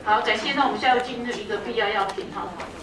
好，感谢。那我们现在要进入一个必要药品哈。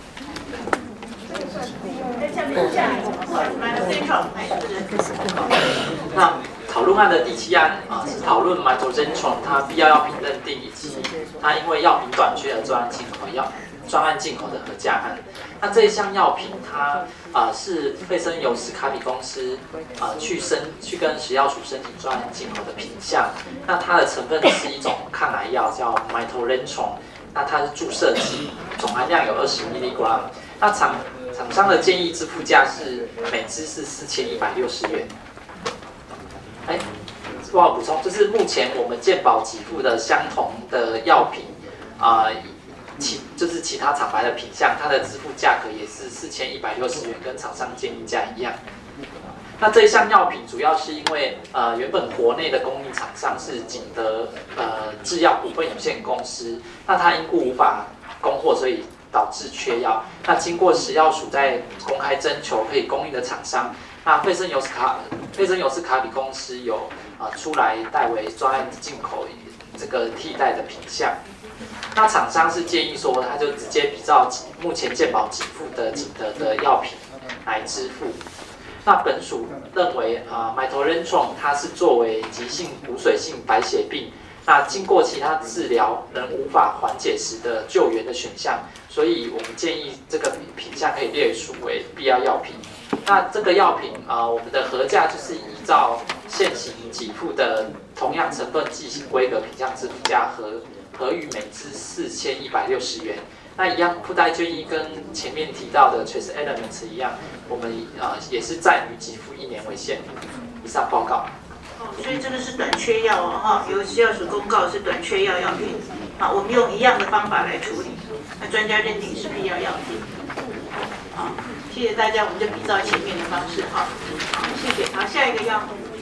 那讨论案的第7案是讨论 Mitoxantrone 它必要药品认定以及它因为药品短缺而专案进口的核价案。那这一项药品它是费森尤斯卡比公司去跟食药署申请专案进口的品项。那它的成分是一种抗癌药叫 Mitoxantrone， 那它是注射剂，总含量有20 mg。那厂商的建议支付价是每支是4160元。不好补充，就是目前我们健保给付的相同的药品就是其他厂牌的品项，它的支付价格也是4160元，跟厂商建议价一样。那这一项药品主要是因为原本国内的供应厂商是景德制药股份有限公司，那它因故无法供货，所以导致缺药。那经过食药署在公开征求可以供应的厂商，那费森尤斯卡比公司有出来代为专案进口这个替代的品项。那厂商是建议说，他就直接比照目前健保给付的景德的药品来支付。那本署认为Mitoxantrone 它是作为急性骨髓性白血病，那经过其他治疗仍无法缓解时的救援的选项，所以我们建议这个品项可以列属为必要药品。那这个药品我们的核价就是依照现行给付的同样成分剂型规格品项支付价合予每支4160元。那一样附带建议跟前面提到的 Trace Elements 一样，我们也是暂予给付1年为限。以上报告。 所以这个是短缺药由食药署公告是短缺药药品。好，我们用一样的方法来处理。那专家认定是必要药品。好，谢谢大家，我们就比照前面的方式好，谢谢。好，下一个药。